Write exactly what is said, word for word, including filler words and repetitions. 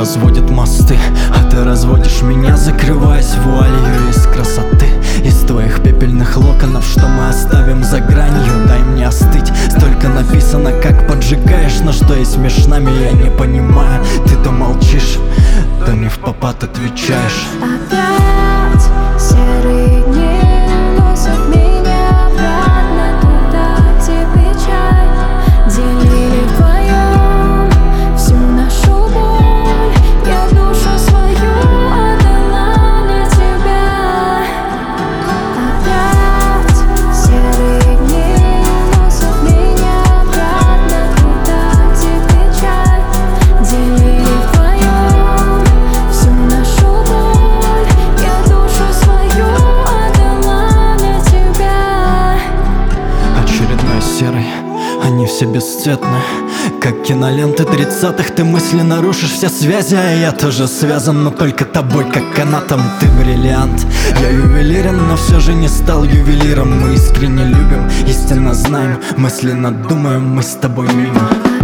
разводит мосты, а ты разводишь меня, закрываясь вуалью из красоты, из твоих пепельных локонов, что мы оставим за гранью. Дай мне остыть, столько написано, как поджигаешь, но что есть между нами, я не понимаю. Ты то молчишь, то не впопад отвечаешь. Опять серые дни носят меня обратно туда, где печаль делили вдвоем всю нашу боль. Я душу свою отдала для тебя. Опять серые дни носят меня обратно туда, где печаль делили вдвоем всю нашу боль. Я душу свою отдала для тебя. Очередной серый, они все бесцветны, как киноленты тридцатых. Ты мысленно рушишь все связи, а я тоже связан, но только тобой, как канатом. Ты бриллиант, я ювелирен, но все же не стал ювелиром. Мы искренне любим, истинно знаем, мысленно думаем, мы с тобой мимо.